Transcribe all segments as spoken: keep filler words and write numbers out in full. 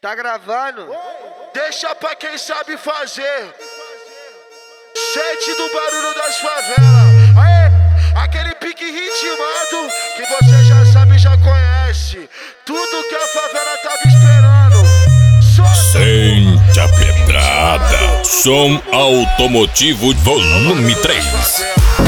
Tá gravando? Deixa pra quem sabe fazer. Sente do barulho das favelas. Aê, aquele pique ritmado que você já sabe, já conhece. Tudo que a favela tava esperando. Sente a pedrada. Som automotivo volume três.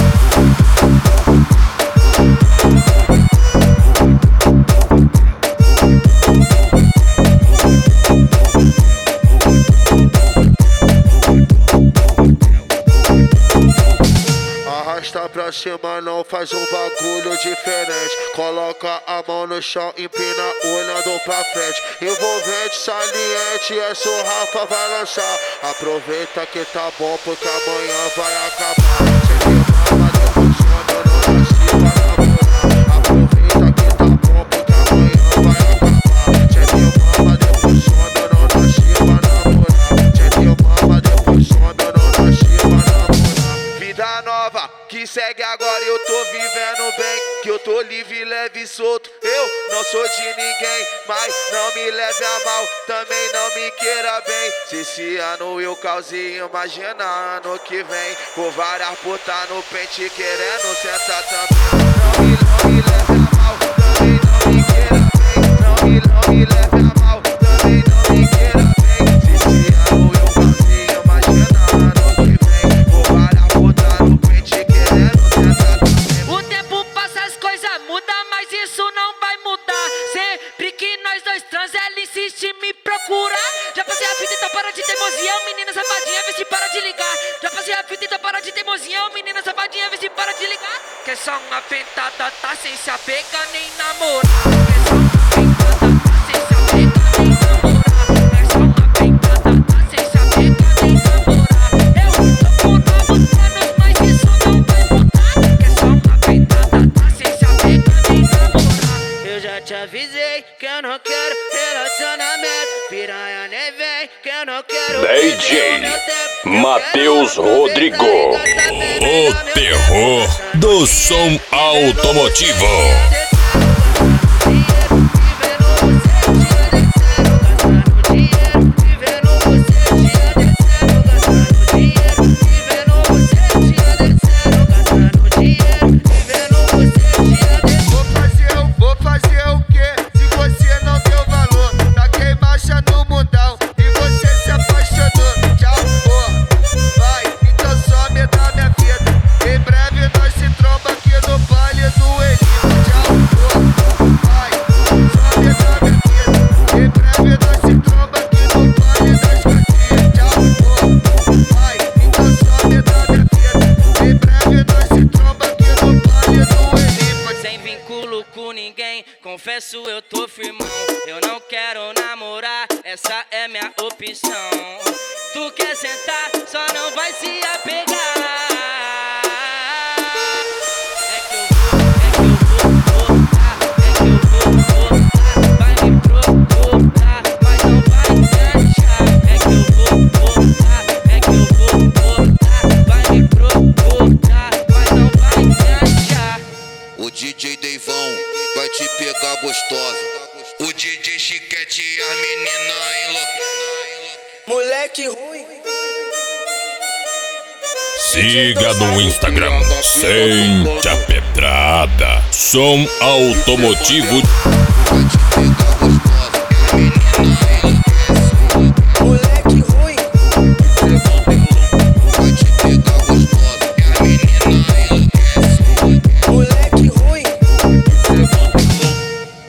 Arrasta pra cima, não faz um bagulho diferente. Coloca a mão no chão, empina olhando pra frente. Envolvente, saliente, é só Rafa vai lançar. Aproveita que tá bom porque amanhã vai acabar. Cê queimava depois quando não nasci pra namorar. Aproveita que tá bom porque amanhã vai acabar. Cê queimava depois quando não nasci pra namorar. Cê queimava depois quando não nasci pra namorar. Vida nova que segue agora, eu tô vivendo bem, que eu tô livre, leve e solto. Eu não sou de ninguém, mas não me leve a mal, também não me queira bem. Se esse ano eu causei, imagina ano que vem, com várias putas no pente querendo sentar também. Não me, não me leve a mal, também não me queira bem. Não me, não me leve a mal, também não me queira bem. Se esse ano eu causei, imagina ano que vem, com várias putas no pente querendo sentar também. O tempo passa, as coisas mudam, mas isso não vai mudar. Sempre que nós dois trans, ela insiste em me procurar. Já passei a fita, então para de teimosia, ô menina safadinha, vê se para de ligar. Já passei a fita, então para de teimosia, ô menina safadinha, vê se para de ligar. Quer só uma pentada, tá sem se apegar nem namorar. Quer só uma pentada, tá sem se apegar nem namorar. Quer só uma pentada, tá sem se apegar nem namorar. Eu tô com novos planos, mas isso não vai mudar. Quer só uma pentada, tá sem se apegar nem namorar. Eu já te avisei que eu não quero relacionamento. Piranha nem vem, que eu não quero. D J Matheus Rodrigo, o terror do som automotivo. Confesso, eu tô firmão, eu não quero namorar, essa é minha opção. Tu quer sentar, só não vai se apegar. É que eu vou, é que eu vou voltar, é que eu vou voltar. Vai me procurar, mas não vai enganchar. É que eu vou voltar, é que eu vou voltar. Vai me procurar, mas não vai enganchar. O D J Deivão vai te pegar gostosa. O D J Chiquete e a menina enlouquecem. Moleque ruim. Siga no Instagram, Sente a Pedrada. Som automotivo.